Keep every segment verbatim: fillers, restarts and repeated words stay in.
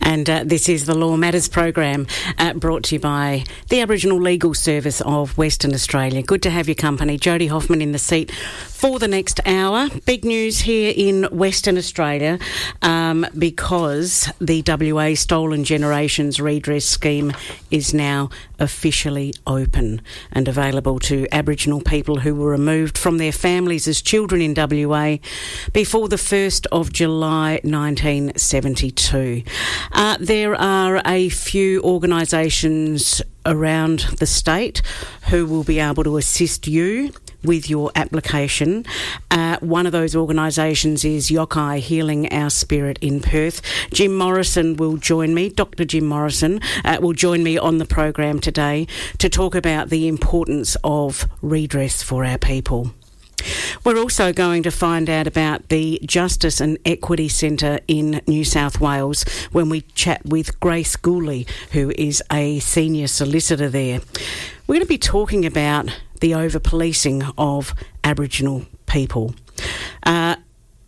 And uh, this is the Law Matters program uh, brought to you by the Aboriginal Legal Service of Western Australia. Good to have your company. Jody Hoffman in the seat for the next hour. Big news here in Western Australia um, because the W A Stolen Generations Redress Scheme is now officially open and available to Aboriginal people who were removed from their families as children in W A before the first of July nineteen seventy-two. Uh, there are a few organisations around the state who will be able to assist you with your application. Uh, one of those organisations is Yokai Healing Our Spirit in Perth. Jim Morrison will join me, Doctor Jim Morrison, uh, will join me on the program today to talk about the importance of redress for our people. We're also going to find out about the Justice and Equity Centre in New South Wales when we chat with Grace Gooley, who is a senior solicitor there. We're going to be talking about the over-policing of Aboriginal people. Uh,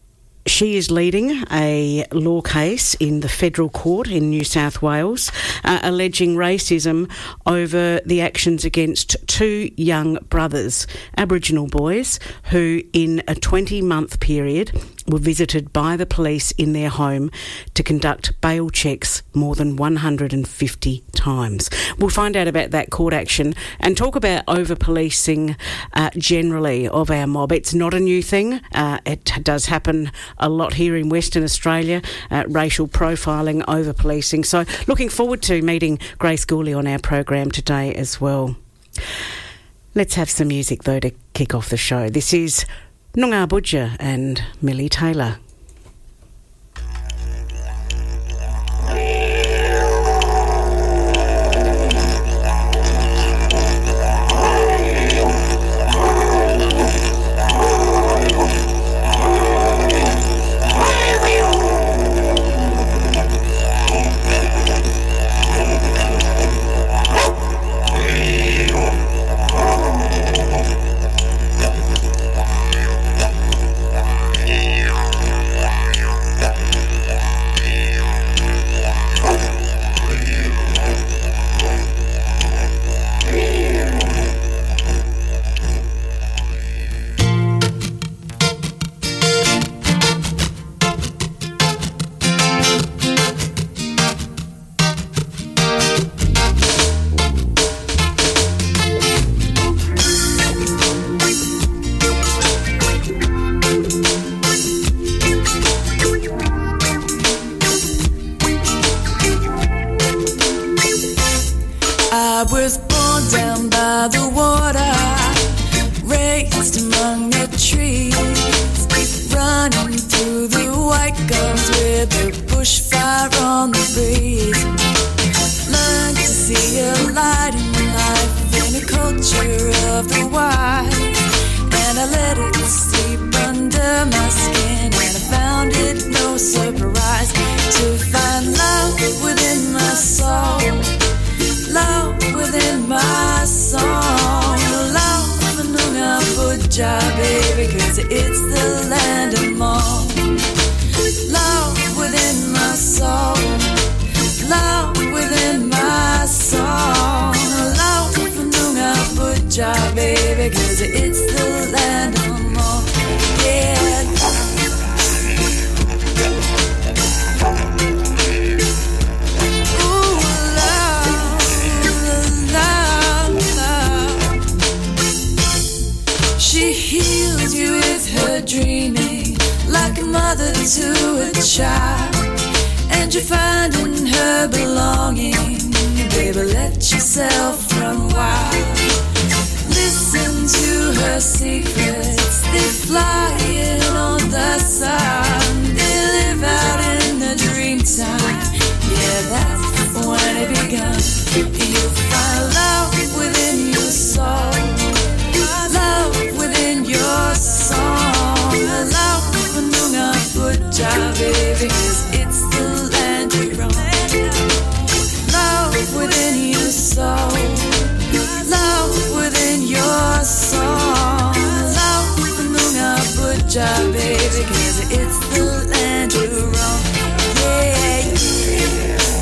She is leading a law case in the federal court in New South Wales, uh, alleging racism over the actions against two young brothers, Aboriginal boys, who in a twenty-month period were visited by the police in their home to conduct bail checks more than one hundred fifty times. We'll find out about that court action and talk about over-policing uh, generally of our mob. It's not a new thing. Uh, it does happen a lot here in Western Australia, uh, racial profiling, over-policing. So looking forward to meeting Grace Gooley on our program today as well. Let's have some music, though, to kick off the show. This is Noongar Boodja and Millie Taylor. Baby, 'cause it's the land you roam. Yeah, yeah.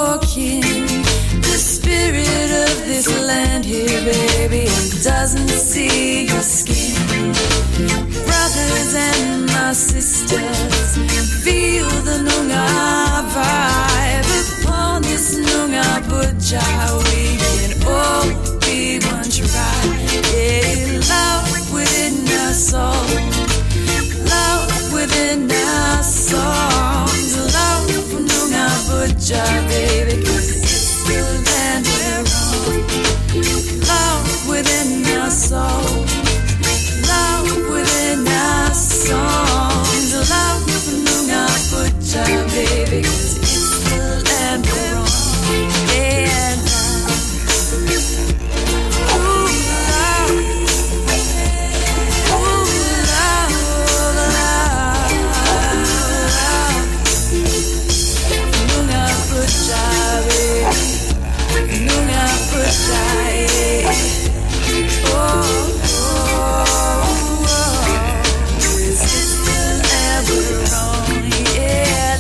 walking. The spirit of this land here, baby, it doesn't see your skin. Brothers and my sisters, feel the Noongar vibe. Upon this Noongar Boodja, we can all be one tribe. Yeah, love within our soul, love within our songs, love for Noongar Boodja, baby, 'cause it's the land we're on. Love within our soul, love within our songs, love for Noongar Boodja, baby, 'cause it's the land we're on. Yeah, ooh, love, ooh, love, love, love, Noongar Boodja, baby, Noongar Boodja, yeah. Oh, oh, oh, is this the land we're on? Yeah.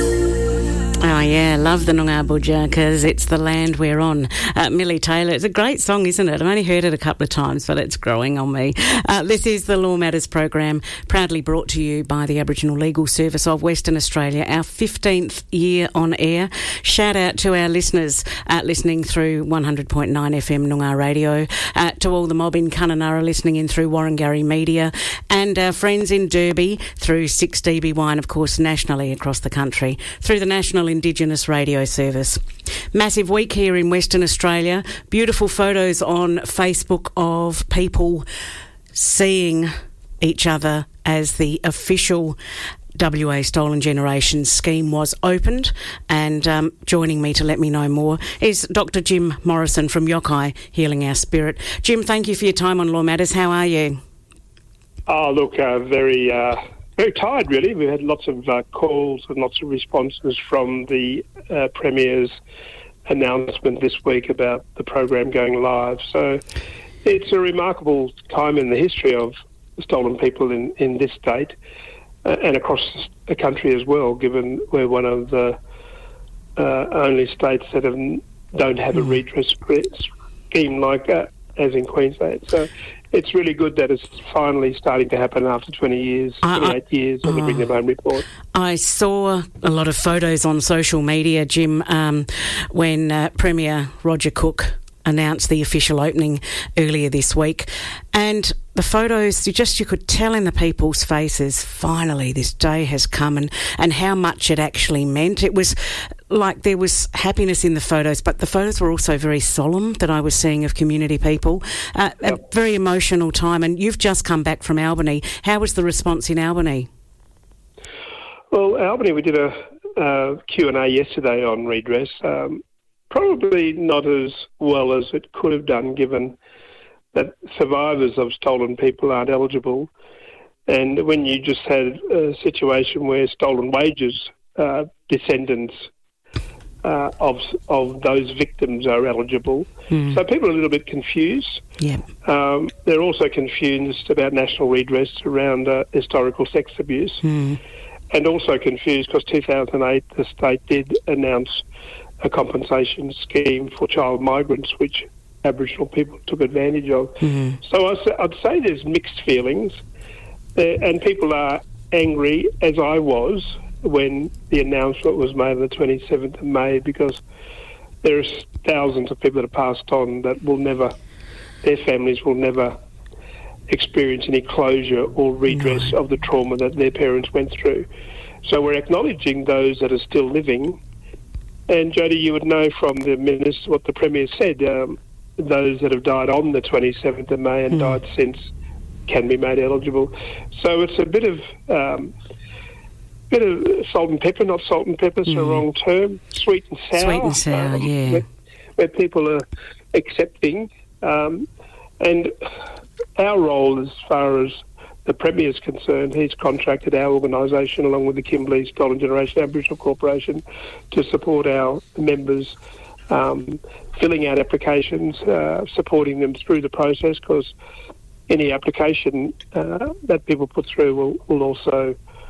Oh, yeah, love the Noongar Boodja because it's the land we're on. Uh, Millie Taylor, it's a great song, isn't it? I've only heard it a couple of times, but it's growing on me. Uh, this is the Law Matters program, proudly brought to you by the Aboriginal Legal Service of Western Australia, our fifteenth year on air. Shout out to our listeners uh, listening through one hundred point nine F M Noongar Radio, uh, to all the mob in Kununurra listening in through Warringah Media, and our friends in Derby through six D B Y, and of course nationally across the country through the National Indigenous Radio Service. Massive week here in Western Australia. Beautiful photos on Facebook of people seeing each other as the official W A Stolen Generations scheme was opened, and um, joining me to let me know more is Doctor Jim Morrison from Yokai Healing Our Spirit. Jim, thank you for your time on Law Matters. How are you? Oh, look, uh, very... Uh Very tired, really. We've had lots of uh, calls and lots of responses from the uh, Premier's announcement this week about the program going live. So it's a remarkable time in the history of stolen people in, in this state uh, and across the country as well, given we're one of the uh, only states that have, don't have a redress scheme like that, as in Queensland. So it's really good that it's finally starting to happen after twenty years, twenty-eight I, I, years of the Bring Them Home report. I saw a lot of photos on social media, Jim, um, when uh, Premier Roger Cook announced the official opening earlier this week. And the photos, you just you could tell in the people's faces, finally this day has come, and, and how much it actually meant. It was like there was happiness in the photos, but the photos were also very solemn that I was seeing of community people. Uh, yep. A very emotional time, and you've just come back from Albany. How was the response in Albany? Well, Albany, we did a uh, Q and A yesterday on redress. Um, probably not as well as it could have done, given that survivors of stolen people aren't eligible. And when you just had a situation where stolen wages uh, descendants uh, of of those victims are eligible. Mm. So people are a little bit confused. Yeah. Um, they're also confused about national redress around uh, historical sex abuse. Mm. And also confused because two thousand eight the state did announce a compensation scheme for child migrants, which Aboriginal people took advantage of. Mm-hmm. So I'd say there's mixed feelings, uh, and people are angry, as I was, when the announcement was made on the twenty-seventh of May, because there are thousands of people that are passed on that will never, their families will never experience any closure or redress no. of the trauma that their parents went through. So we're acknowledging those that are still living. And Jody, you would know from the minister what the Premier said, um, those that have died on the twenty-seventh of May and mm. died since can be made eligible. So it's a bit of um, bit of salt and pepper, not salt and pepper, it's mm. the wrong term, sweet and sour. Sweet and sour, um, yeah. Where, where people are accepting. Um, and our role, as far as the Premier is concerned, he's contracted our organisation along with the Kimberley Stolen Generation Aboriginal Corporation to support our members um, filling out applications, uh, supporting them through the process, because any application uh, that people put through will, will also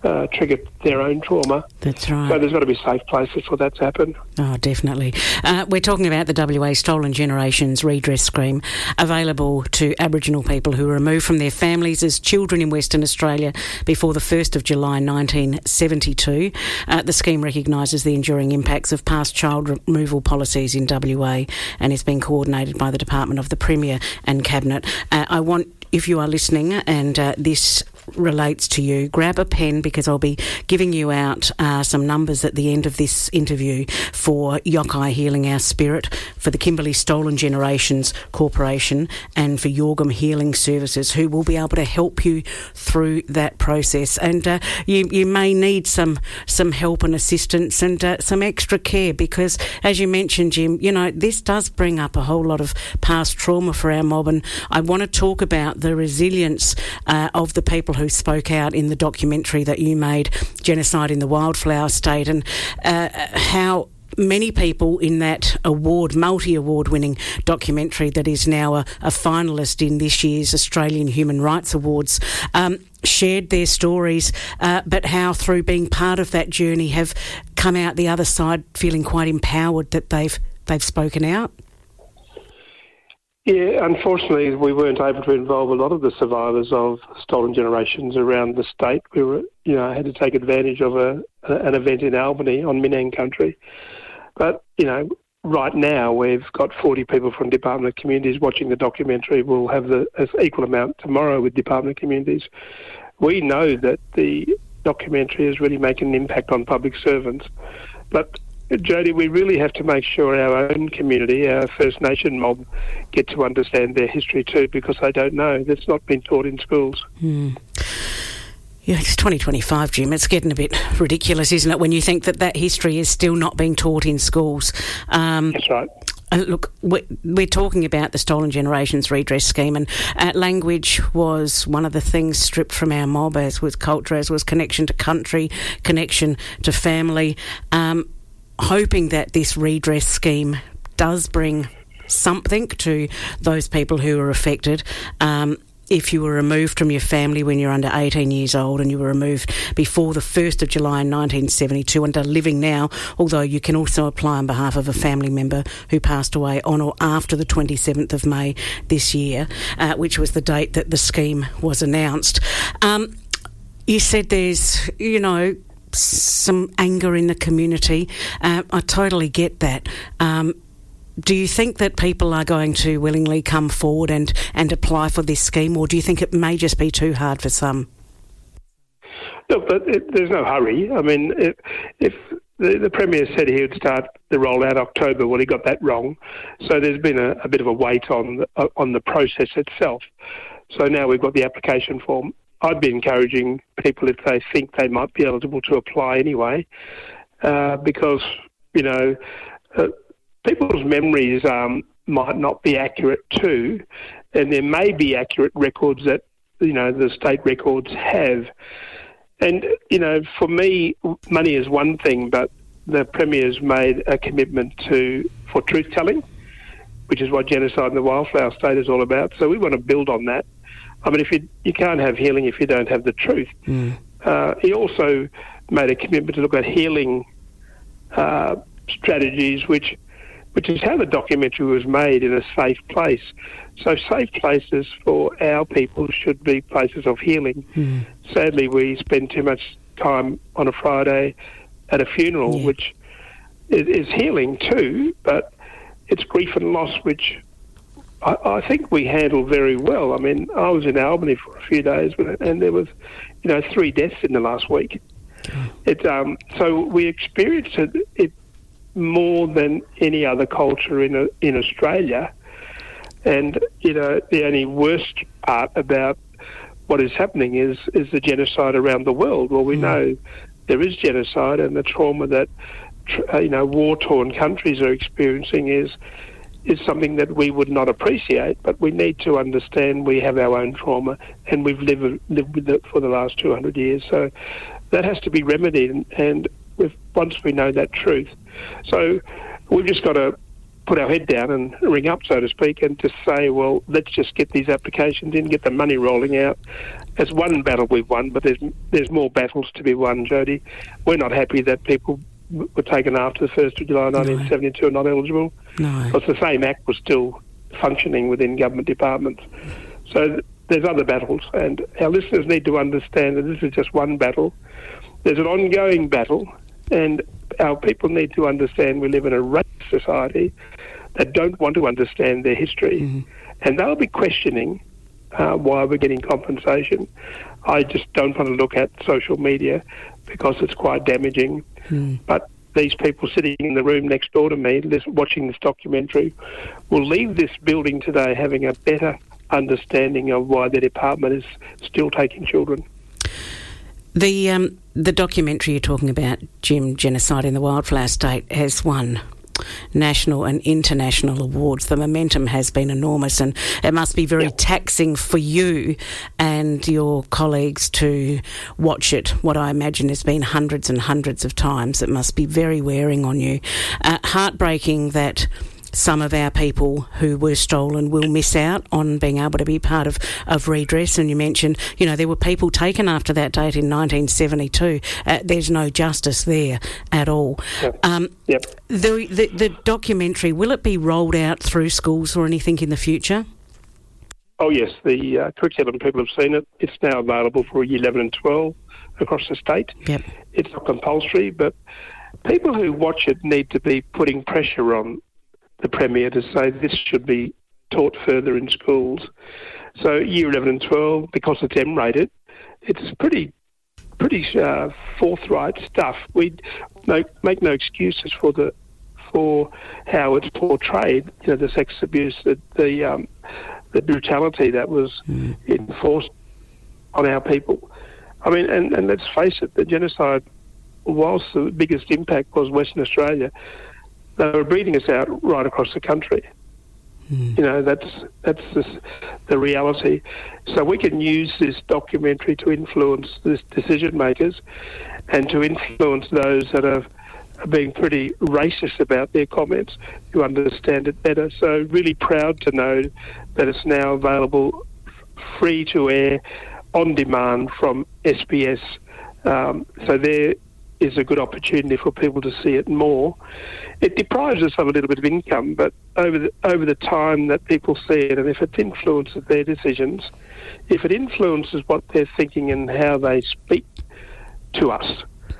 uh, triggered their own trauma. That's right. So there's got to be safe places for that to happen. Oh, definitely. Uh, we're talking about the W A Stolen Generations Redress Scheme, available to Aboriginal people who were removed from their families as children in Western Australia before the first of July nineteen seventy-two. Uh, the scheme recognises the enduring impacts of past child removal policies in W A and is being coordinated by the Department of the Premier and Cabinet. Uh, I want, if you are listening and uh, this relates to you, grab a pen, because I'll be giving you out uh, some numbers at the end of this interview for Yokai Healing Our Spirit, for the Kimberley Stolen Generations Corporation, and for Yorgum Healing Services, who will be able to help you through that process. And uh, you, you may need some some help and assistance and uh, some extra care, because, as you mentioned, Jim, you know, this does bring up a whole lot of past trauma for our mob, and I want to talk about the resilience uh, of the people who spoke out in the documentary that you made, Genocide in the Wildflower State, and uh, how many people in that award, multi-award winning documentary that is now a, a finalist in this year's Australian Human Rights Awards, um, shared their stories, uh, but how through being part of that journey have come out the other side feeling quite empowered that they've they've spoken out. Yeah, unfortunately, we weren't able to involve a lot of the survivors of stolen generations around the state. We were, you know, had to take advantage of a, an event in Albany on Minang country. But, you know, right now we've got forty people from Department of Communities watching the documentary. We'll have the as equal amount tomorrow with Department of Communities. We know that the documentary is really making an impact on public servants. But Jody, we really have to make sure our own community, our First Nation mob, get to understand their history too, because they don't know. That's not been taught in schools. Mm. Yeah, it's twenty twenty-five, Jim. It's getting a bit ridiculous, isn't it, when you think that that history is still not being taught in schools? Um, That's right. Uh, look, we're talking about the Stolen Generations Redress Scheme, and uh, language was one of the things stripped from our mob, as was culture, as was connection to country, connection to family. Um, hoping that this redress scheme does bring something to those people who are affected. Um, if you were removed from your family when you're under eighteen years old and you were removed before the first of July nineteen seventy-two and are living now, although you can also apply on behalf of a family member who passed away on or after the twenty-seventh of May this year, uh, which was the date that the scheme was announced. Um, you said there's, you know, some anger in the community. Uh, I totally get that. Um, do you think that people are going to willingly come forward and, and apply for this scheme, or do you think it may just be too hard for some? Look, but it, there's no hurry. I mean, if, if the, the Premier said he would start the rollout October, well, he got that wrong. So there's been a, a bit of a wait on the, uh, on the process itself. So now we've got the application form. I'd be encouraging people, if they think they might be eligible, to apply anyway, uh, because, you know, uh, people's memories um, might not be accurate too, and there may be accurate records that, you know, the state records have. And, you know, for me, money is one thing, but the Premier's made a commitment to for truth-telling, which is what Genocide in the Wildflower State is all about. So we want to build on that. I mean, if you you can't have healing if you don't have the truth. Mm. Uh, he also made a commitment to look at healing uh, strategies, which which is how the documentary was made, in a safe place. So safe places for our people should be places of healing. Mm. Sadly, we spend too much time on a Friday at a funeral, yeah. which is, is healing too, but it's grief and loss, which I, I think we handle very well. I mean, I was in Albany for a few days, and there was, you know, three deaths in the last week. It, um, so we experienced it, it more than any other culture in a, in Australia. And, you know, the only worst part about what is happening is, is the genocide around the world. Well, we mm. know there is genocide, and the trauma that, uh, you know, war-torn countries are experiencing is is something that we would not appreciate, but we need to understand we have our own trauma, and we've lived, lived with it for the last two hundred years. So that has to be remedied, and, and if, once we know that truth. So we've just got to put our head down and ring up, so to speak, and just say, well, let's just get these applications in, get the money rolling out. It's one battle we've won, but there's there's more battles to be won, Jody. We're not happy that people were taken after the first of July nineteen seventy-two no. and not eligible. No. Because the same act was still functioning within government departments. So th- there's other battles, and our listeners need to understand that this is just one battle. There's an ongoing battle, and our people need to understand we live in a racist society that don't want to understand their history. Mm-hmm. And they'll be questioning uh, why we're getting compensation. I just don't want to look at social media because it's quite damaging. Mm. But these people sitting in the room next door to me, this, watching this documentary, will leave this building today having a better understanding of why the department is still taking children. The um, the documentary you're talking about, Jim, Genocide in the Wildflower State, has won national and international awards. The momentum has been enormous, and it must be very yeah. taxing for you and your colleagues to watch it. What I imagine has been hundreds and hundreds of times. It must be very wearing on you. Uh, heartbreaking that some of our people who were stolen will miss out on being able to be part of, of redress. And you mentioned, you know, there were people taken after that date in nineteen seventy-two. Uh, there's no justice there at all. Yep. Um, yep. The, the, the documentary, will it be rolled out through schools or anything in the future? Oh, yes. The uh, curriculum people have seen it. It's now available for year eleven and twelve across the state. Yep. It's not compulsory, but people who watch it need to be putting pressure on the Premier to say this should be taught further in schools. So year eleven and twelve, because it's M-rated, it's pretty pretty uh, forthright stuff. We make, make no excuses for the for how it's portrayed, you know, the sex abuse, the the, um, the brutality that was mm. enforced on our people. I mean, and, and let's face it, the genocide, whilst the biggest impact was Western Australia, they were breeding us out right across the country. Mm. You know, that's that's this, the reality. So we can use this documentary to influence the decision makers and to influence those that are, are being pretty racist about their comments to understand it better. So really proud to know that it's now available free to air on demand from S B S. Um, so there is a good opportunity for people to see it more. It deprives us of a little bit of income, but over the, over the time that people see it, and if it influences their decisions, if it influences what they're thinking and how they speak to us,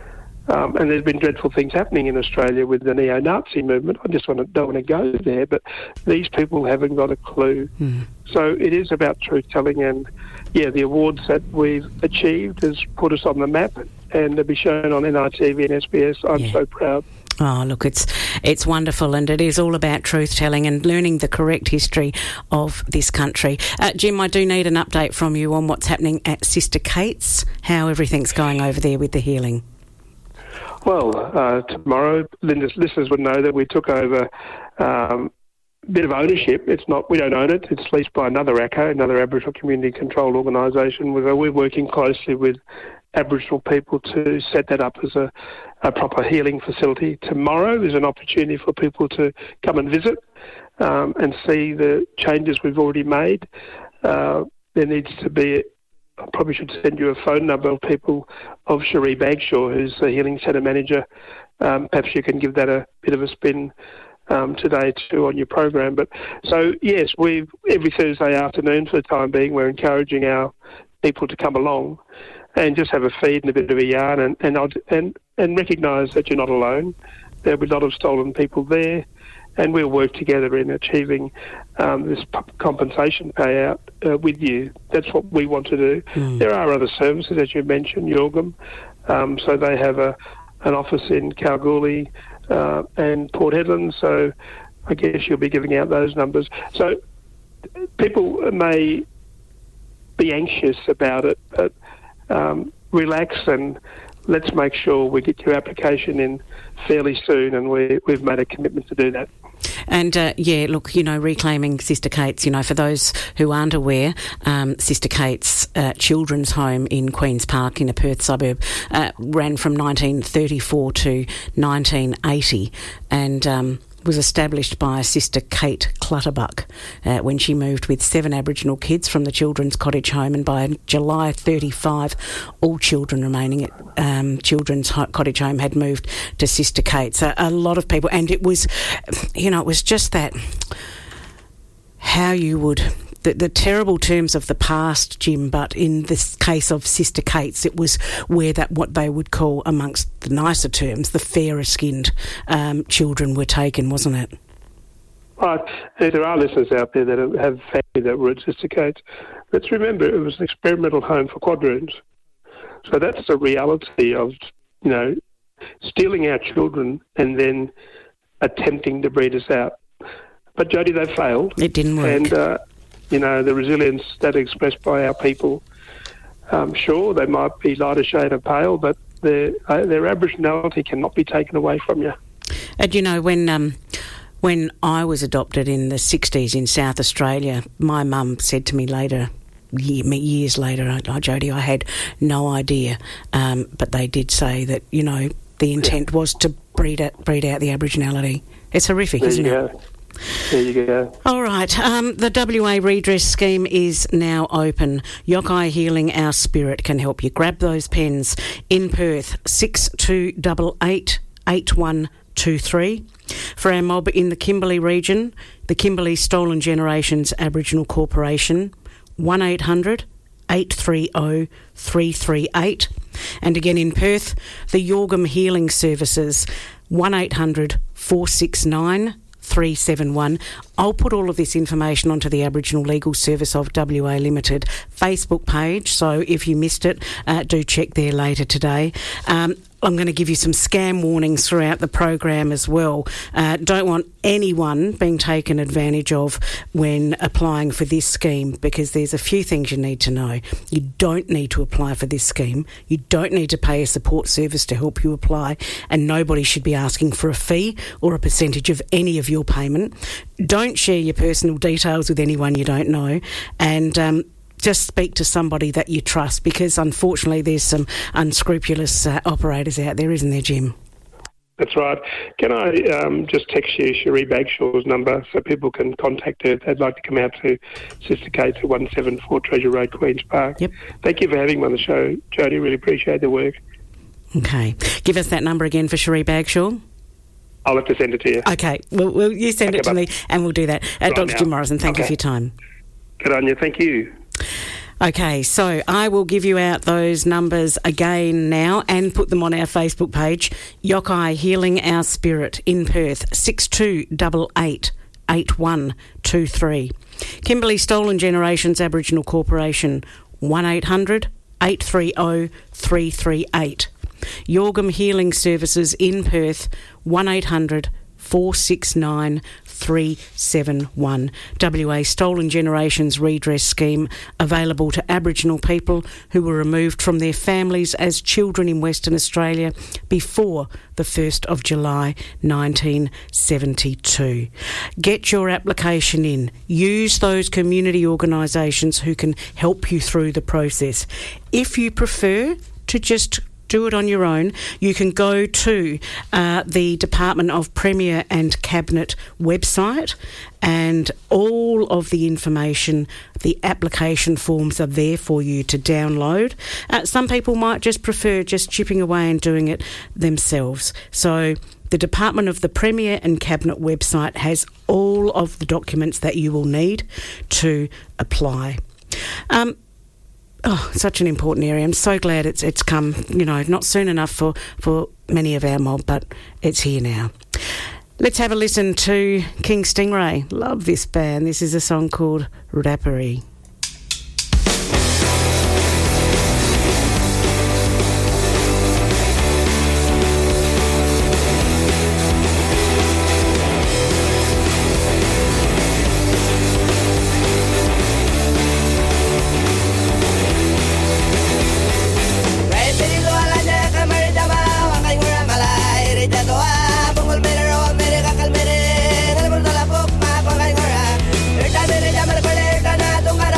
um, and there's been dreadful things happening in Australia with the neo-Nazi movement. I just want to, don't want to go there, but these people haven't got a clue. Mm. So it is about truth-telling, and yeah, the awards that we've achieved has put us on the map, and to be shown on N I T V and S B S, I'm yeah. so proud. Oh, look, it's it's wonderful, and it is all about truth-telling and learning the correct history of this country. Uh, Jim, I do need an update from you on what's happening at Sister Kate's, how everything's going over there with the healing. Well, uh, tomorrow, Linda's listeners would know that we took over um, a bit of ownership. It's not, we don't own it. It's leased by another A C O, another Aboriginal Community Control Organisation. We're, we're working closely with Aboriginal people to set that up as a, a proper healing facility. Tomorrow is an opportunity for people to come and visit um, and see the changes we've already made. Uh, there needs to be, I probably should send you a phone number of people, of Cherie Bagshaw, who's the Healing Centre Manager. Um, perhaps you can give that a bit of a spin um, today too on your program. But so, yes, we've every Thursday afternoon for the time being, we're encouraging our people to come along and just have a feed and a bit of a yarn, and and and, and recognise that you're not alone. There'll be a lot of stolen people there, and we'll work together in achieving um, this p- compensation payout uh, with you. That's what we want to do. Mm. There are other services, as you mentioned, Yorgum. Um, so they have a an office in Kalgoorlie uh, and Port Hedland, so I guess you'll be giving out those numbers. So people may be anxious about it, but Um, relax and let's make sure we get your application in fairly soon, and we, we've made a commitment to do that. And, uh, yeah, look, you know, Reclaiming Sister Kate's, you know, for those who aren't aware, um, Sister Kate's uh, children's home in Queen's Park in a Perth suburb uh, ran from nineteen thirty-four to nineteen eighty, and um, was established by Sister Kate Clutterbuck uh, when she moved with seven Aboriginal kids from the Children's Cottage Home, and by July thirty-first, all children remaining at um, Children's Cottage Home had moved to Sister Kate. So a lot of people, and it was, you know, it was just that, how you would... The, the terrible terms of the past, Jim, but in this case of Sister Kate's, it was where that what they would call, amongst the nicer terms, the fairer-skinned um, children were taken, wasn't it? Right. There are listeners out there that have family that were at Sister Kate's. Let's remember it was an experimental home for quadroons. So that's the reality of, you know, stealing our children and then attempting to breed us out. But, Jody, they failed. It didn't work. And... Uh, You know, the resilience that is expressed by our people, um, sure, they might be lighter shade of pale, but their, uh, their Aboriginality cannot be taken away from you. And, you know, when um, when I was adopted in the sixties in South Australia, my mum said to me later, years later, oh, Jody, I had no idea, um, but they did say that, you know, the intent was to breed out, breed out the Aboriginality. It's horrific, there isn't you it? Go. There you go. All right. Um, the W A redress scheme is now open. Yokai Healing Our Spirit can help you. Grab those pens in Perth, six two eight eight, eight one two three. For our mob in the Kimberley region, the Kimberley Stolen Generations Aboriginal Corporation, one eight hundred, eight three zero, three three eight. And again in Perth, the Yorgum Healing Services, one eight hundred, four six nine, three seven one. I'll put all of this information onto the Aboriginal Legal Service of W A Limited Facebook page, so if you missed it, uh, do check there later today. Um, I'm going to give you some scam warnings throughout the program as well. Uh, don't want anyone being taken advantage of when applying for this scheme, because there's a few things you need to know. You don't need to apply for this scheme. You don't need to pay a support service to help you apply, and nobody should be asking for a fee or a percentage of any of your payment. Don't share your personal details with anyone you don't know, and um, just speak to somebody that you trust, because unfortunately there's some unscrupulous uh, operators out there, isn't there, Jim? That's right. Can I um, just text you Cherie Bagshaw's number so people can contact her if they'd like to come out to Sister Kate's at one seventy-four Treasure Road, Queen's Park? Yep. Thank you for having me on the show, Jody. Really appreciate the work. Okay. Give us that number again for Cherie Bagshaw. I'll have to send it to you. Okay. Well, well you send okay, it to me and we'll do that. Uh, right Doctor now. Jim Morrison, thank okay. you for your time. Good on you. Thank you. Okay, so I will give you out those numbers again now and put them on our Facebook page. Yokai Healing Our Spirit in Perth, six two eight eight, eight one two three. Kimberley Stolen Generations Aboriginal Corporation, one eight hundred, eight three zero, three three eight. Yorgum Healing Services in Perth, one eight hundred, four six nine, three seven one. W A Stolen Generations Redress Scheme, available to Aboriginal people who were removed from their families as children in Western Australia before the first of July nineteen seventy-two. Get your application in. Use those community organisations who can help you through the process. If you prefer to just do it on your own, you can go to uh, the Department of Premier and Cabinet website, and all of the information, the application forms are there for you to download. Uh, some people might just prefer just chipping away and doing it themselves. So the Department of the Premier and Cabinet website has all of the documents that you will need to apply. Um, Oh, such an important area. I'm so glad it's it's come, you know, not soon enough for, for many of our mob, but it's here now. Let's have a listen to King Stingray. Love this band. This is a song called Rappery. Tumara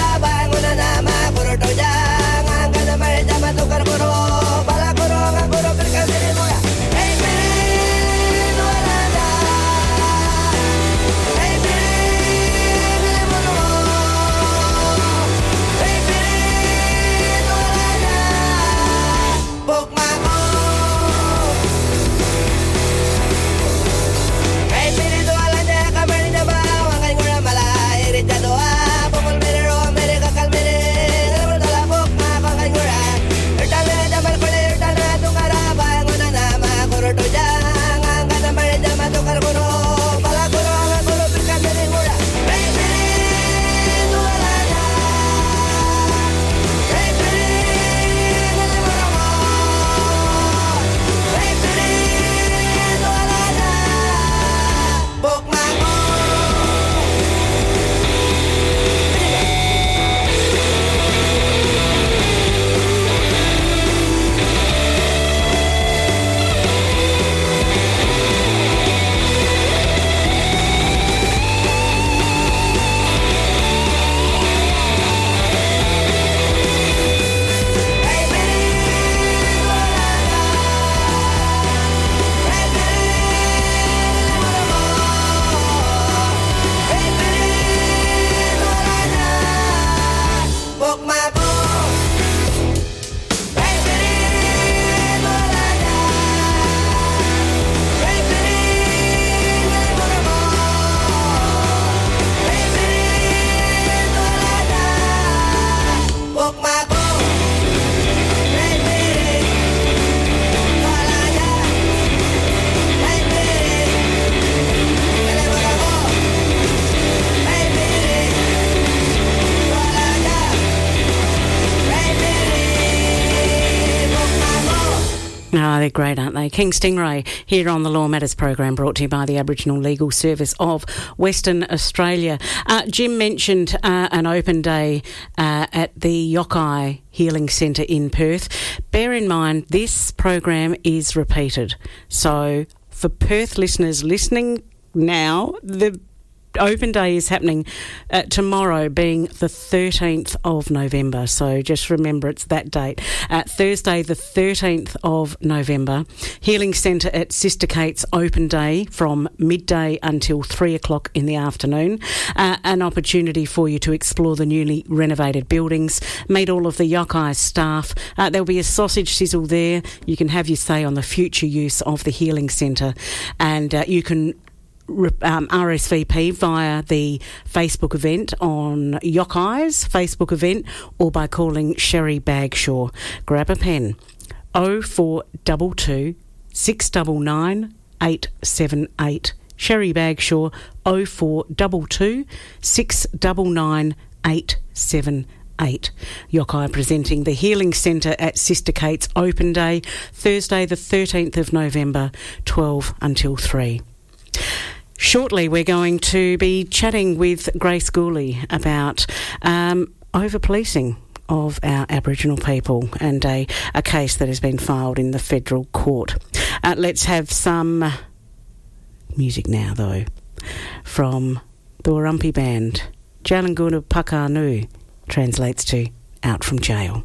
Oh, they're great, aren't they? King Stingray here on the Law Matters program, brought to you by the Aboriginal Legal Service of Western Australia. Uh, Jim mentioned uh, an open day uh, at the Yokai Healing Centre in Perth. Bear in mind, this program is repeated. So for Perth listeners listening now, the open day is happening uh, tomorrow, being the thirteenth of November. So just remember it's that date. Uh, Thursday the thirteenth of November. Healing Centre at Sister Kate's open day from midday until three o'clock in the afternoon. Uh, an opportunity for you to explore the newly renovated buildings, meet all of the Yokai staff. Uh, there'll be a sausage sizzle there. You can have your say on the future use of the Healing Centre, and uh, you can Um, R S V P via the Facebook event on Yokai's Facebook event, or by calling Sherry Bagshaw. Grab a pen, oh four two two, six nine nine, eight seven eight. Sherry Bagshaw, oh four two two, six nine nine, eight seven eight. Yokai presenting the Healing Centre at Sister Kate's Open Day, Thursday the thirteenth of November, twelve until three. Shortly, we're going to be chatting with Grace Gooley about um, over-policing of our Aboriginal people and a, a case that has been filed in the federal court. Uh, let's have some music now, though, from the Warumpi Band. Jalanguna Pakanu translates to Out from Jail.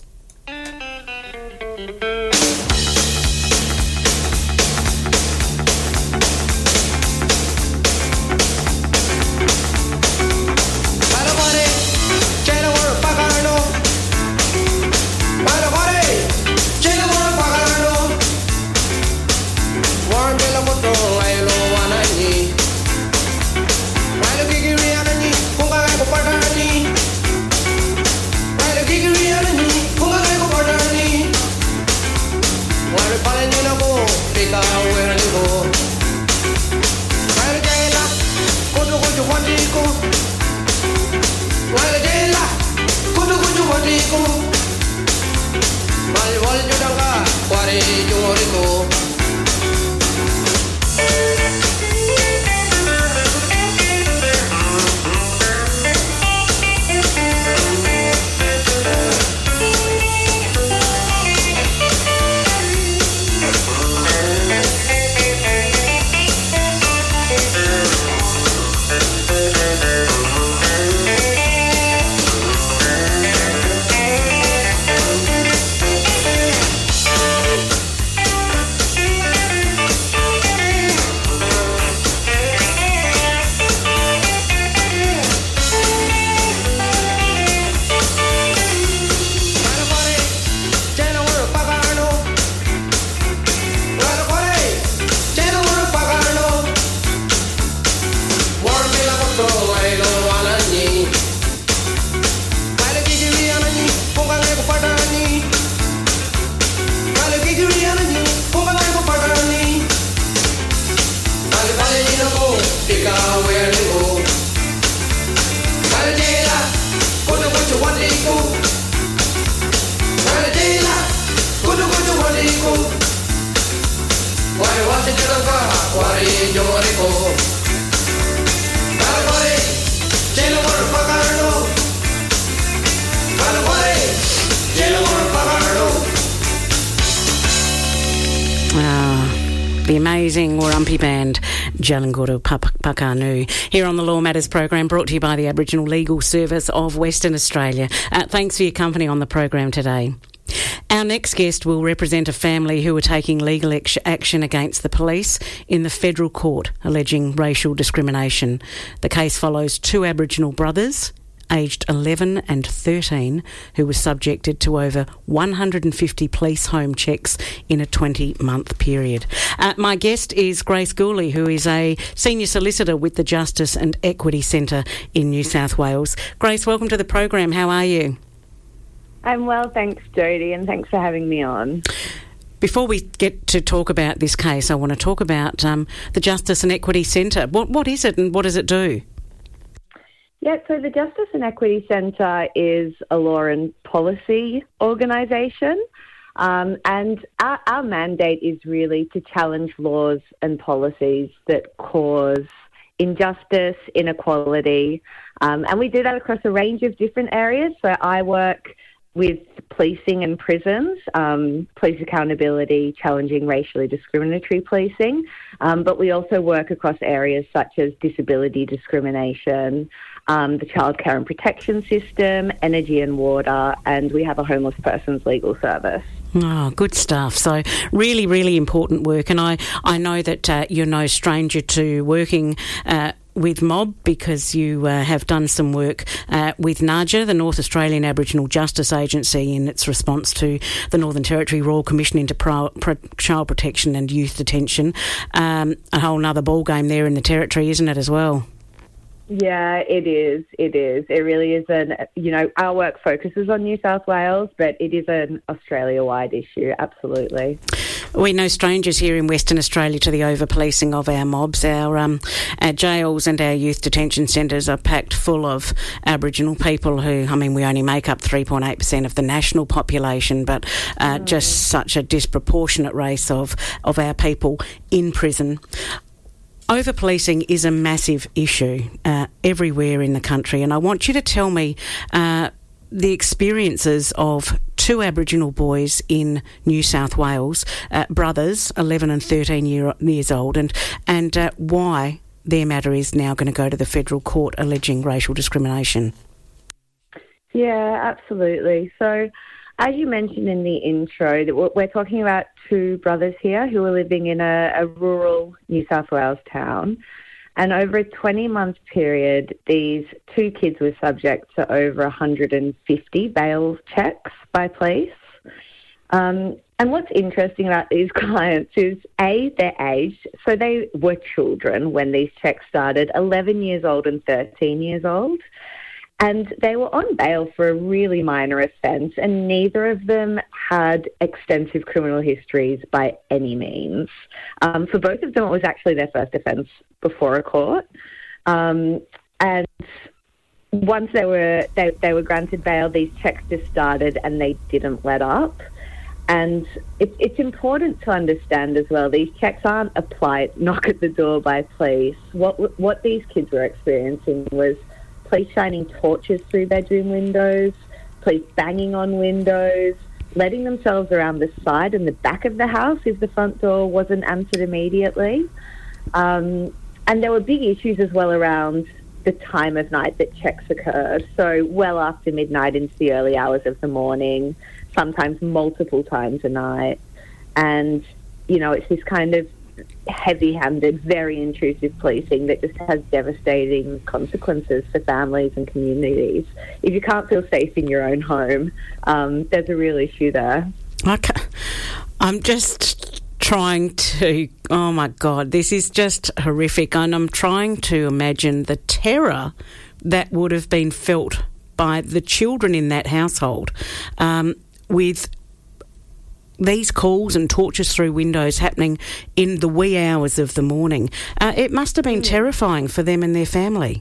The amazing Warumpi Band, Jalanguru Pakanu, here on the Law Matters program, brought to you by the Aboriginal Legal Service of Western Australia. Uh, thanks for your company on the program today. Our next guest will represent a family who are taking legal ex- action against the police in the federal court, alleging racial discrimination. The case follows two Aboriginal brothers, aged eleven and thirteen, who were subjected to over one hundred fifty police home checks in a twenty-month period. Uh, my guest is Grace Gooley, who is a senior solicitor with the Justice and Equity Centre in New South Wales. Grace, welcome to the program. How are you? I'm well, thanks, Jodie, and thanks for having me on. Before we get to talk about this case, I want to talk about um, the Justice and Equity Centre. What, what is it and what does it do? Yeah, so the Justice and Equity Centre is a law and policy organisation. Um, and our, our mandate is really to challenge laws and policies that cause injustice, inequality, um, and we do that across a range of different areas. So I work with policing and prisons, um, police accountability, challenging racially discriminatory policing, um, but we also work across areas such as disability discrimination, um, the child care and protection system, energy and water, and we have a homeless persons legal service. Oh, good stuff. So really, really important work. And I, I know that uh, you're no stranger to working uh, with Mob because you uh, have done some work uh, with NAJA, the North Australian Aboriginal Justice Agency, in its response to the Northern Territory Royal Commission into Pro- Pro- Child Protection and Youth Detention. Um, a whole other ballgame there in the Territory, isn't it, as well? Yeah, it is. It is. It really is an, you know, our work focuses on New South Wales, but it is an Australia-wide issue, absolutely. We're no strangers here in Western Australia to the over-policing of our mobs. Our, um, our jails and our youth detention centres are packed full of Aboriginal people who, I mean, we only make up three point eight percent of the national population, but uh, mm. just such a disproportionate race of, of our people in prison. Over-policing is a massive issue uh, everywhere in the country, and I want you to tell me uh, the experiences of two Aboriginal boys in New South Wales, uh, brothers, eleven and thirteen year, years old, and, and uh, why their matter is now going to go to the federal court alleging racial discrimination. Yeah, absolutely. So, as you mentioned in the intro, that we're talking about two brothers here who are living in a, a rural New South Wales town. And over a twenty-month period, these two kids were subject to over one hundred fifty bail checks by police. Um, and what's interesting about these clients is, A, their age. So they were children when these checks started, eleven years old and thirteen years old. And they were on bail for a really minor offence, and neither of them had extensive criminal histories by any means. Um, for both of them, it was actually their first offence before a court. Um, and once they were they, they were granted bail, these checks just started and they didn't let up. And it, it's important to understand as well, these checks aren't a polite knock at the door by police. What what these kids were experiencing was police shining torches through bedroom windows, police banging on windows, letting themselves around the side and the back of the house if the front door wasn't answered immediately. Um, and there were big issues as well around the time of night that checks occurred. So well after midnight into the early hours of the morning, sometimes multiple times a night. And, you know, it's this kind of heavy-handed, very intrusive policing that just has devastating consequences for families and communities. If you can't feel safe in your own home, um, there's a real issue there. Okay. I'm just trying to, oh my God, this is just horrific, and I'm trying to imagine the terror that would have been felt by the children in that household um, with these calls and torches through windows happening in the wee hours of the morning. Uh, it must have been mm. terrifying for them and their family.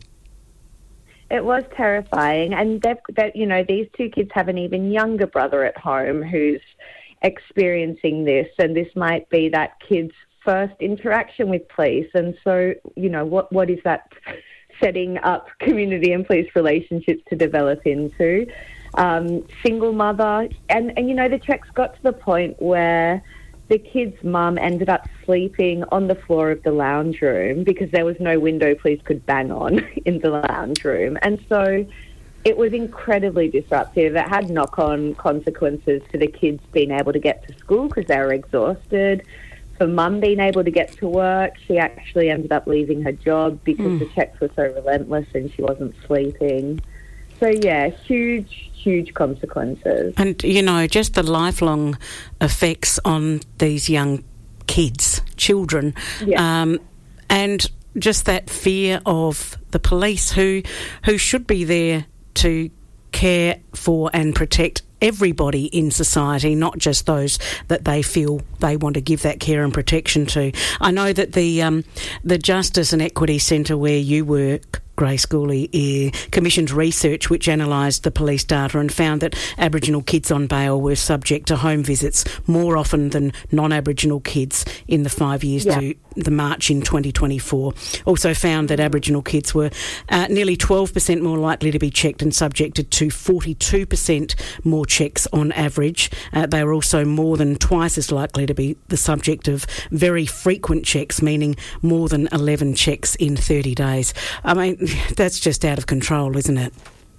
It was terrifying, and they've, they, you know, these two kids have an even younger brother at home who's experiencing this, and this might be that kid's first interaction with police. And so, you know, what what is that setting up community and police relationships to develop into? Um, single mother, and, and, you know, the checks got to the point where the kid's mum ended up sleeping on the floor of the lounge room because there was no window police could bang on in the lounge room. And so it was incredibly disruptive. It had knock-on consequences for the kids being able to get to school because they were exhausted. For mum being able to get to work, she actually ended up leaving her job because mm. the checks were so relentless and she wasn't sleeping. So, yeah, huge, huge consequences. And, you know, just the lifelong effects on these young kids, children, yeah. um, and just that fear of the police who who should be there to care for and protect everybody in society, not just those that they feel they want to give that care and protection to. I know that the um, the Justice and Equity Centre where you work, Grace Gooley, uh, commissioned research which analysed the police data and found that Aboriginal kids on bail were subject to home visits more often than non-Aboriginal kids in the five years yeah. to the March in twenty twenty-four. Also found that Aboriginal kids were uh, nearly twelve percent more likely to be checked and subjected to forty-two percent more checks on average. Uh, they were also more than twice as likely to be the subject of very frequent checks, meaning more than eleven checks in thirty days. I mean, that's just out of control, isn't it?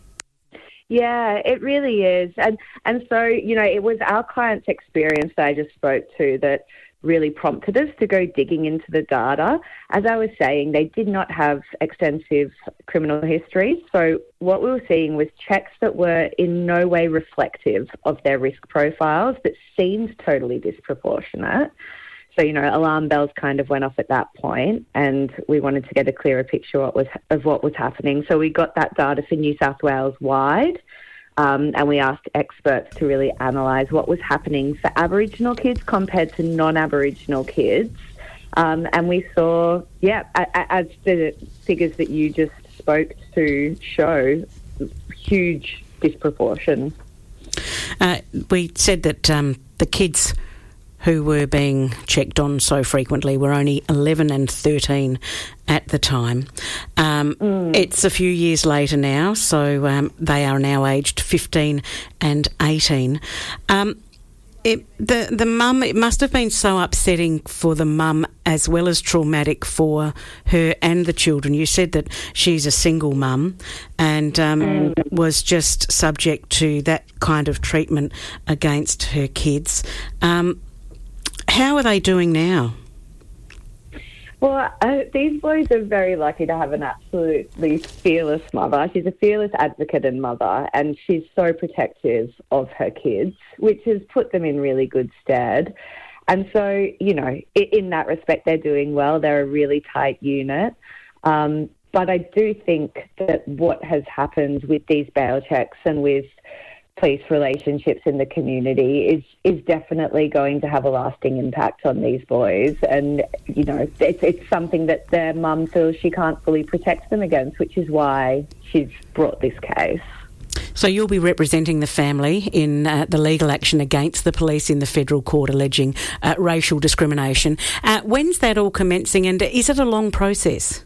Yeah, it really is. And and so, you know, it was our client's experience that I just spoke to that really prompted us to go digging into the data. As I was saying, they did not have extensive criminal history. So what we were seeing was checks that were in no way reflective of their risk profiles, that seemed totally disproportionate. So, you know, alarm bells kind of went off at that point, and we wanted to get a clearer picture what was, of what was happening. So we got that data for New South Wales wide, um, and we asked experts to really analyse what was happening for Aboriginal kids compared to non-Aboriginal kids. Um, and we saw, yeah, as the figures that you just spoke to show, huge disproportion. Uh, we said that um, the kids who were being checked on so frequently were only eleven and thirteen at the time. Um, mm. It's a few years later now, so um, they are now aged fifteen and eighteen. Um, it, the the mum, it must have been so upsetting for the mum as well as traumatic for her and the children. You said that she's a single mum and um, mm. was just subject to that kind of treatment against her kids. Um, How are they doing now? Well, uh, these boys are very lucky to have an absolutely fearless mother. She's a fearless advocate and mother, and she's so protective of her kids, which has put them in really good stead. And so, you know, in that respect, they're doing well. They're a really tight unit. Um, but I do think that what has happened with these bail checks and with police relationships in the community is is definitely going to have a lasting impact on these boys. And, you know, it's, it's something that their mum feels she can't fully protect them against, which is why she's brought this case. So you'll be representing the family in uh, the legal action against the police in the federal court alleging uh, racial discrimination. Uh, when's that all commencing, and is it a long process?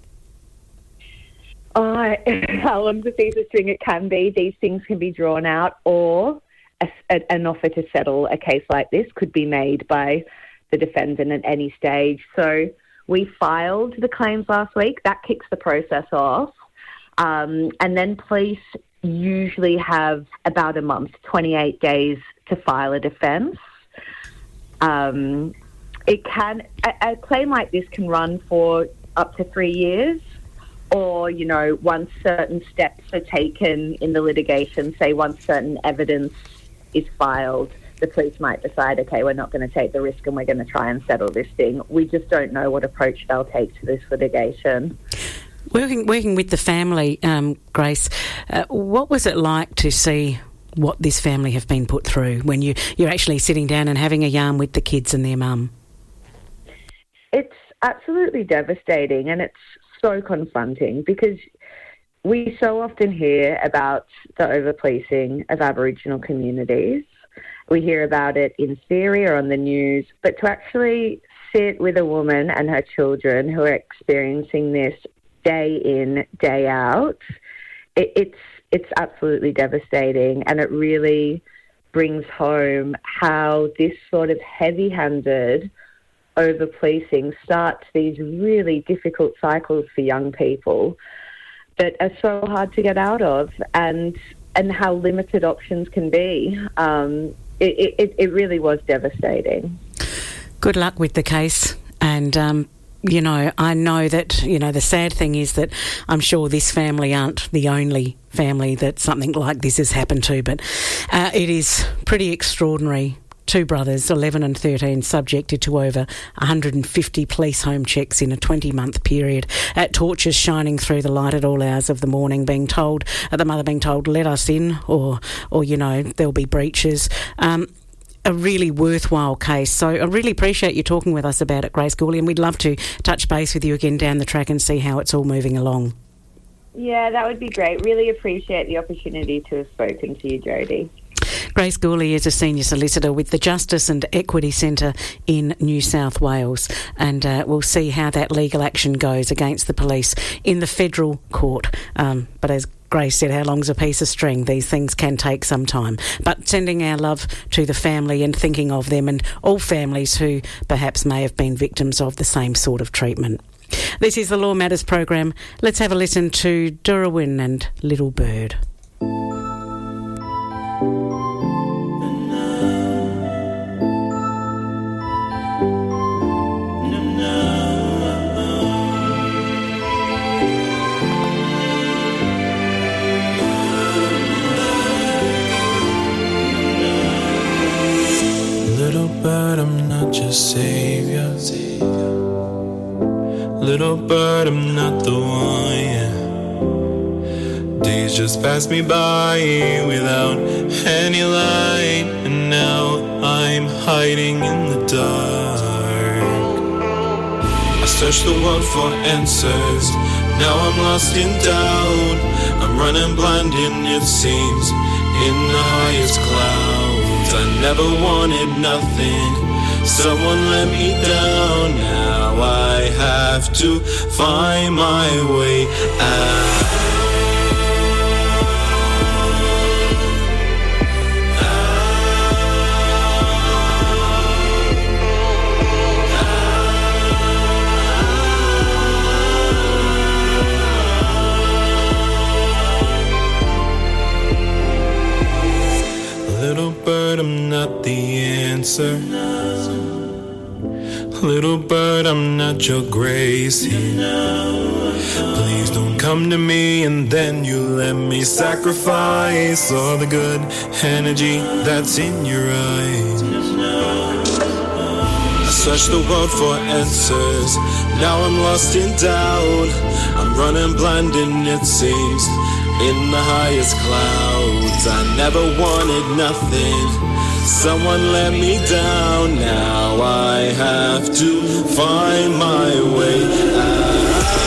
Uh, how long's a piece of string it can be. These things can be drawn out, or a, a, an offer to settle a case like this could be made by the defendant at any stage. So we filed the claims last week. That kicks the process off. Um, and then police usually have about a month, twenty-eight days to file a defence. Um, it can a, a claim like this can run for up to three years. Or, you know, once certain steps are taken in the litigation, say once certain evidence is filed, the police might decide, okay, we're not going to take the risk and we're going to try and settle this thing. We just don't know what approach they'll take to this litigation. Working working with the family, um, Grace, uh, what was it like to see what this family have been put through when you, you're actually sitting down and having a yarn with the kids and their mum? It's absolutely devastating, and it's so confronting because we so often hear about the over-policing of Aboriginal communities. We hear about it in theory or on the news, but to actually sit with a woman and her children who are experiencing this day in, day out, it, it's it's absolutely devastating, and it really brings home how this sort of heavy-handed over-policing starts these really difficult cycles for young people that are so hard to get out of, and and how limited options can be. Um, it, it, it really was devastating. Good luck with the case, and um, you know, I know that, you know, the sad thing is that I'm sure this family aren't the only family that something like this has happened to, but uh, it is pretty extraordinary. Two brothers, eleven and thirteen, subjected to over one hundred fifty police home checks in a twenty-month period. At torches shining through the light at all hours of the morning, being told, uh, the mother being told, let us in, or, or you know, there'll be breaches. Um, a really worthwhile case. So I really appreciate you talking with us about it, Grace Gooley, and we'd love to touch base with you again down the track and see how it's all moving along. Yeah, that would be great. Really appreciate the opportunity to have spoken to you, Jodie. Grace Gourley is a senior solicitor with the Justice and Equity Centre in New South Wales, and uh, we'll see how that legal action goes against the police in the federal court. Um, but as Grace said, how long's a piece of string? These things can take some time. But sending our love to the family and thinking of them and all families who perhaps may have been victims of the same sort of treatment. This is the Law Matters program. Let's have a listen to Durrawin and Little Bird. Little bird, I'm not your savior. Little bird, I'm not the one, yeah. Days just pass me by without any light, and now I'm hiding in the dark. I search the world for answers, now I'm lost in doubt. I'm running blind and it seems in the highest clouds. I never wanted nothing, someone let me down. Now I have to find my way out. Little bird, I'm not the answer. Little bird, I'm not your grace here. Please don't come to me and then you let me sacrifice all the good energy that's in your eyes. I search the world for answers, now I'm lost in doubt. I'm running blind and it seems in the highest clouds. I never wanted nothing, someone let me down. Now I have to find my way out.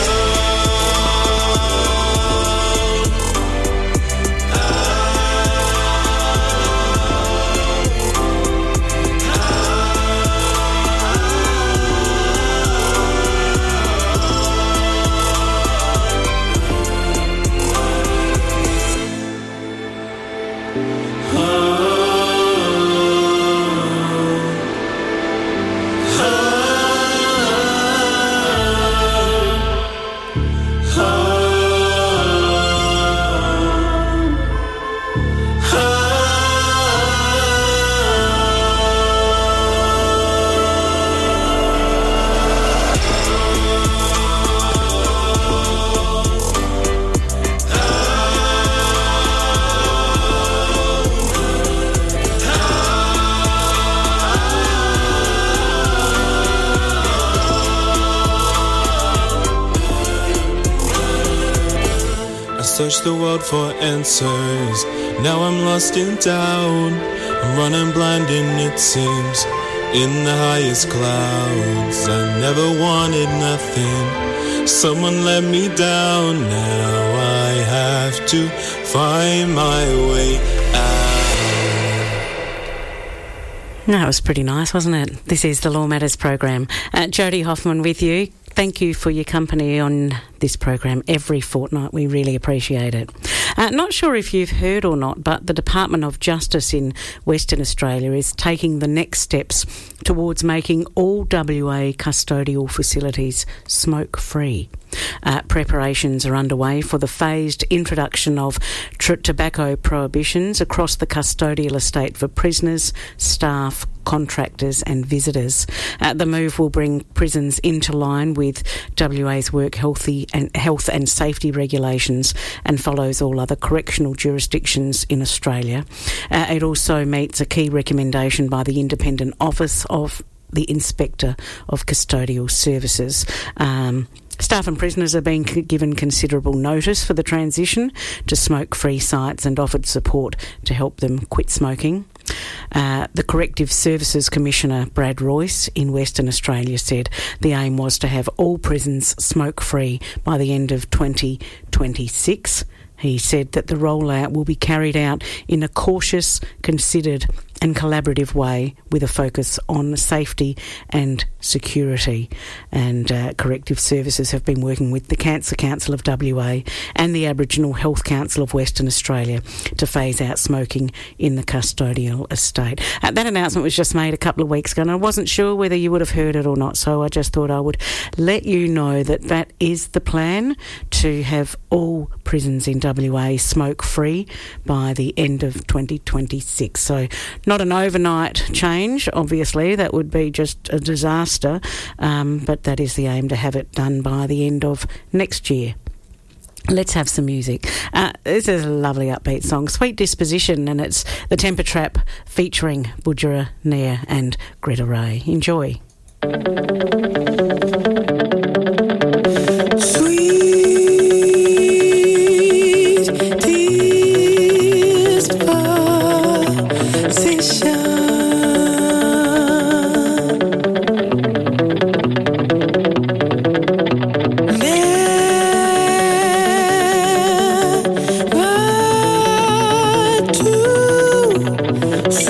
Search the world for answers, now I'm lost in doubt. I'm running blind and it seems in the highest clouds. I never wanted nothing, someone let me down. Now I have to find my way out. That was pretty nice, wasn't it? This is the Law Matters program. Uh, Jodie Hoffman with you. Thank you for your company on this program every fortnight. We really appreciate it. Uh, not sure if you've heard or not, but the Department of Justice in Western Australia is taking the next steps towards making all W A custodial facilities smoke-free. Uh, preparations are underway for the phased introduction of tr- tobacco prohibitions across the custodial estate for prisoners, staff, contractors and visitors. Uh, the move will bring prisons into line with W A's work healthy and health and safety regulations and follows all other correctional jurisdictions in Australia. Uh, it also meets a key recommendation by the Independent Office of the Inspector of Custodial Services. Um, Staff and prisoners are being given considerable notice for the transition to smoke-free sites and offered support to help them quit smoking. Uh, the Corrective Services Commissioner, Brad Royce, in Western Australia said the aim was to have all prisons smoke-free by the end of twenty twenty-six. He said that the rollout will be carried out in a cautious, considered and collaborative way with a focus on safety and security. And uh, Corrective Services have been working with the Cancer Council of W A and the Aboriginal Health Council of Western Australia to phase out smoking in the custodial estate. Uh, that announcement was just made a couple of weeks ago, and I wasn't sure whether you would have heard it or not, so I just thought I would let you know that that is the plan, to have all prisons in W A smoke-free by the end of twenty twenty-six. So not an overnight change, obviously, that would be just a disaster, um, but that is the aim, to have it done by the end of next year. Let's have some music. Uh, this is a lovely upbeat song, Sweet Disposition, and it's the Temper Trap featuring Budjerah Nair and Greta Ray. Enjoy.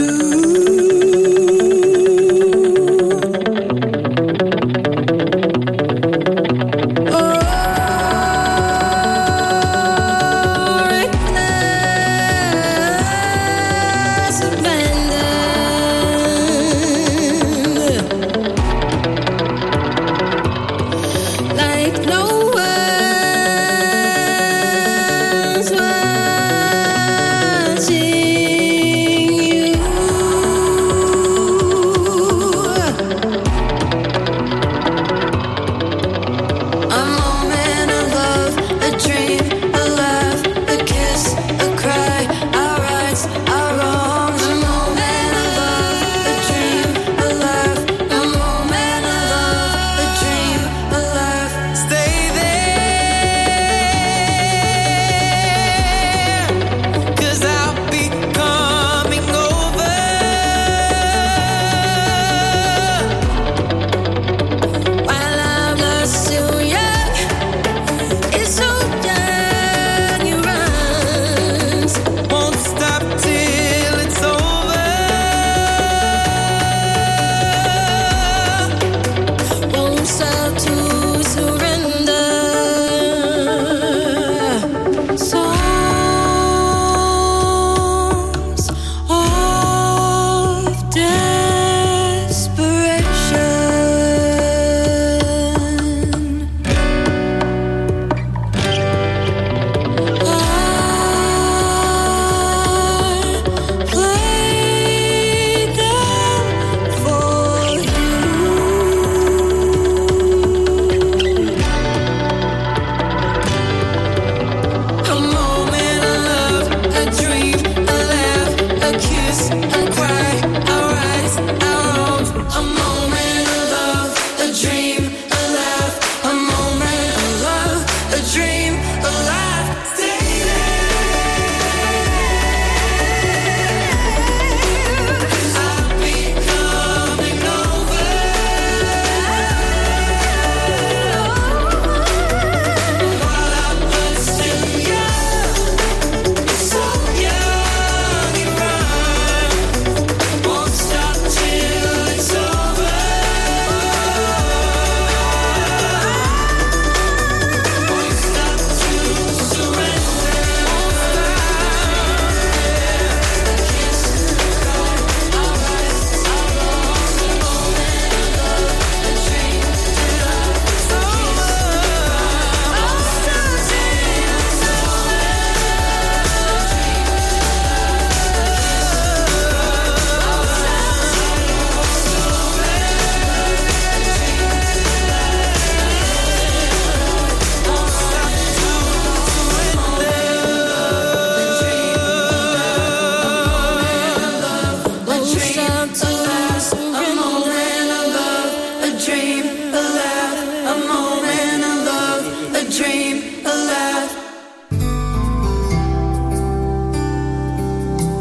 Soon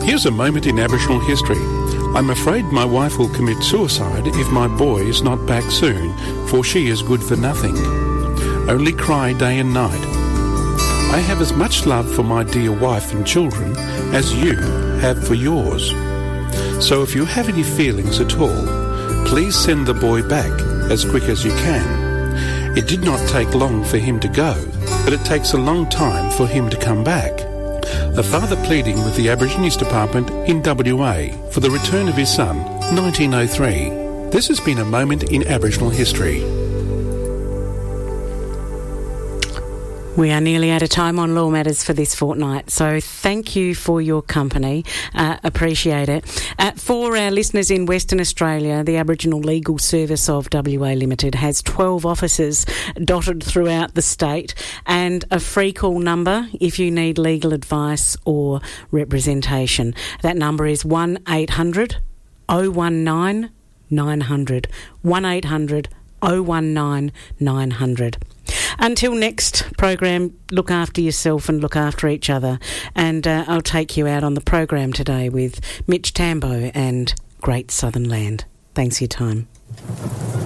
Here's a moment in Aboriginal history. I'm afraid my wife will commit suicide if my boy is not back soon, for she is good for nothing. Only cry day and night. I have as much love for my dear wife and children as you have for yours. So if you have any feelings at all, please send the boy back as quick as you can. It did not take long for him to go, but it takes a long time for him to come back. A father pleading with the Aborigines Department in W A for the return of his son, nineteen oh three. This has been a moment in Aboriginal history. We are nearly out of time on Law Matters for this fortnight, so thank you for your company. Uh, appreciate it. Uh, for our listeners in Western Australia, the Aboriginal Legal Service of W A Limited has twelve offices dotted throughout the state, and a free call number if you need legal advice or representation. That number is one eight hundred oh one nine nine hundred. one eight hundred oh one nine nine hundred. Until next program, look after yourself and look after each other. And uh, I'll take you out on the program today with Mitch Tambo and Great Southern Land. Thanks for your time.